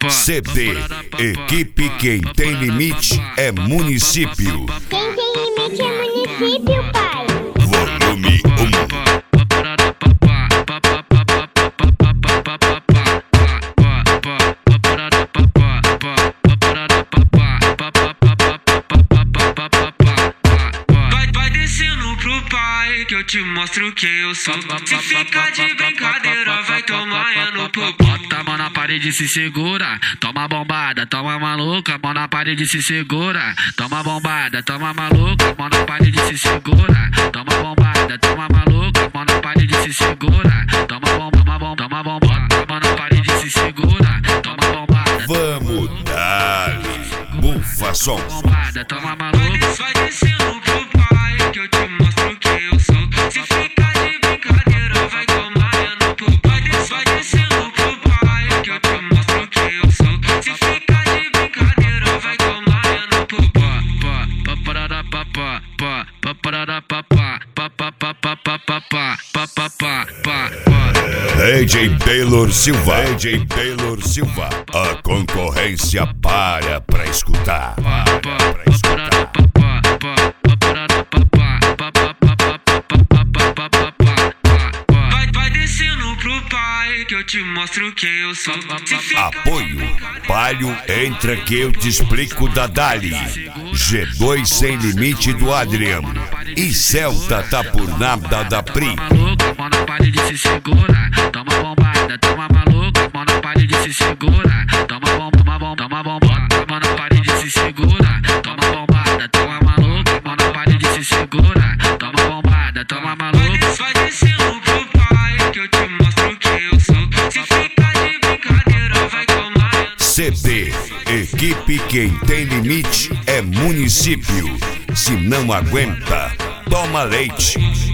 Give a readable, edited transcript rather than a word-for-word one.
CD, equipe Quem Tem Limite é Município. Quem tem limite é município, pai. Volume 1. Que eu te mostro quem eu sou. Se ficar de brincadeira, vai tomar no popô. Bota a mão na parede, se segura. Toma bombada, toma maluca. Mão na parede, se segura. Toma bombada, toma maluca. Mão na parede, se segura. Toma bombada, toma maluca. Mão na parede, se segura. Toma bomba, toma bomba. Bota a mão na parede, se segura. Toma bombada. Vamos dar-lhe bufa som. Bombada, toma maluca. Vai descendo pro pai que eu te mostro quem eu sou. Se ficar de brincadeira, vai tomar no popô. Vai descendo pro pai que eu te mostro quem eu sou. Se ficar de brincadeira, vai tomar no popô. DJ Taylor Silva, a concorrência para pra escutar. Vai descendo pro pai que eu te mostro quem eu sou. Apoio Palio, entra que eu te explico da Dali. G2 Sem Limite do Adriano. E Celta tá por nada da Pri. Mão na parede, se segura. Toma bombada, toma maluca. Mão na parede, se segura. Toma bomba, toma bomba. Mão na parede, se segura. Toma bombada, toma maluca. Mão na parede, se segura. Toma bombada, toma maluca. Vai descendo pro pai que eu te mostro quem eu sou. Se ficar de brincadeira, vai tomar. CD, equipe Quem Tem Limite é Município. Se não aguenta, toma leite.